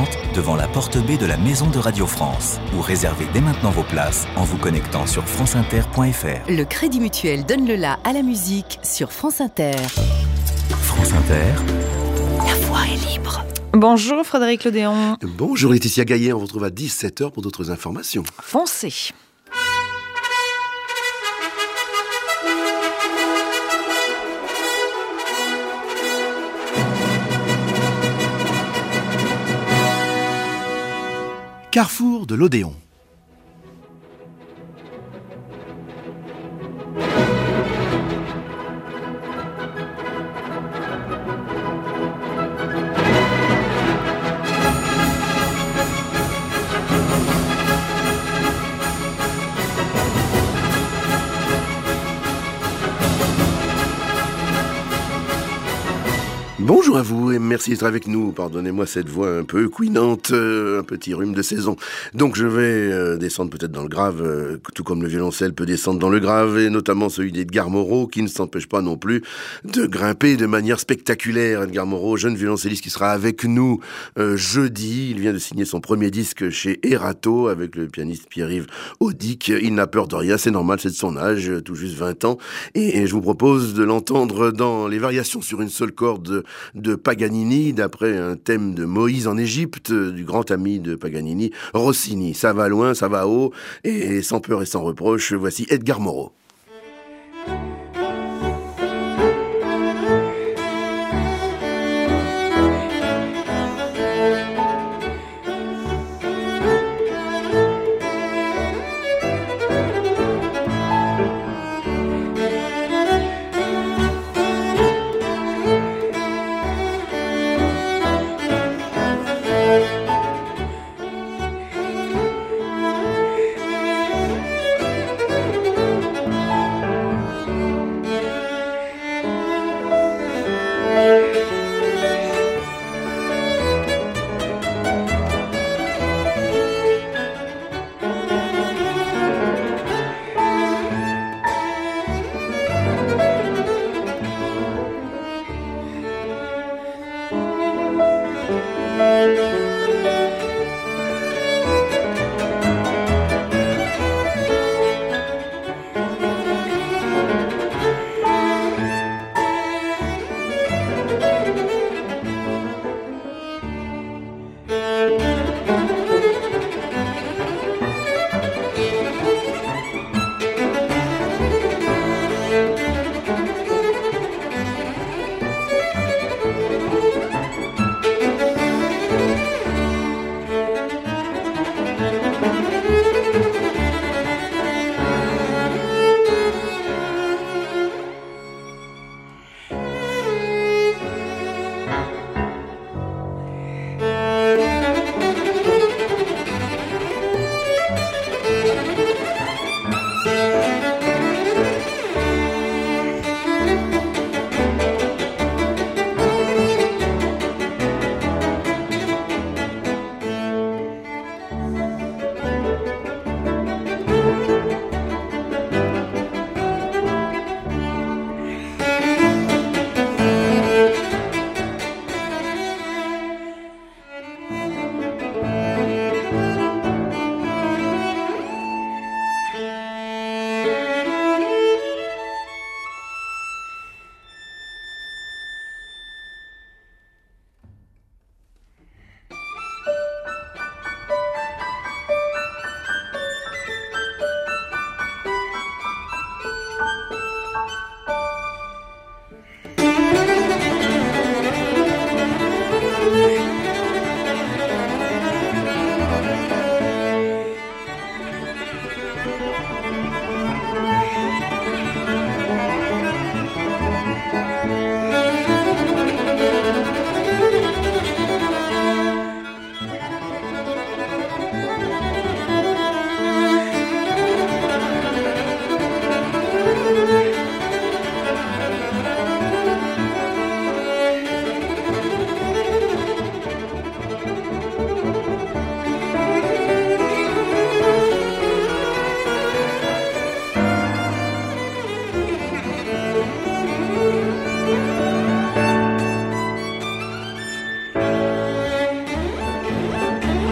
attente devant la porte B de la Maison de Radio France. Ou réservez dès maintenant vos places en vous connectant sur franceinter.fr. Le Crédit Mutuel donne le la à la musique sur France Inter. France Inter, la voix est libre. Bonjour Frédéric Lodéon. Bonjour Laetitia Gaillet, on vous retrouve à 17h pour d'autres informations. Foncez. Carrefour de l'Odéon. Bonjour à vous et merci d'être avec nous. Pardonnez-moi cette voix un peu couinante, un petit rhume de saison. Donc je vais descendre peut-être dans le grave, tout comme le violoncelle peut descendre dans le grave, et notamment celui d'Edgar Moreau, qui ne s'empêche pas non plus de grimper de manière spectaculaire. Edgar Moreau, jeune violoncelliste qui sera avec nous jeudi. Il vient de signer son premier disque chez Erato avec le pianiste Pierre-Yves Audic. Il n'a peur de rien, c'est normal, c'est de son âge, tout juste 20 ans. Et je vous propose de l'entendre dans les variations sur une seule corde de Paganini, d'après un thème de Moïse en Égypte, du grand ami de Paganini, Rossini. Ça va loin, ça va haut, et sans peur et sans reproche, voici Edgar Moreau.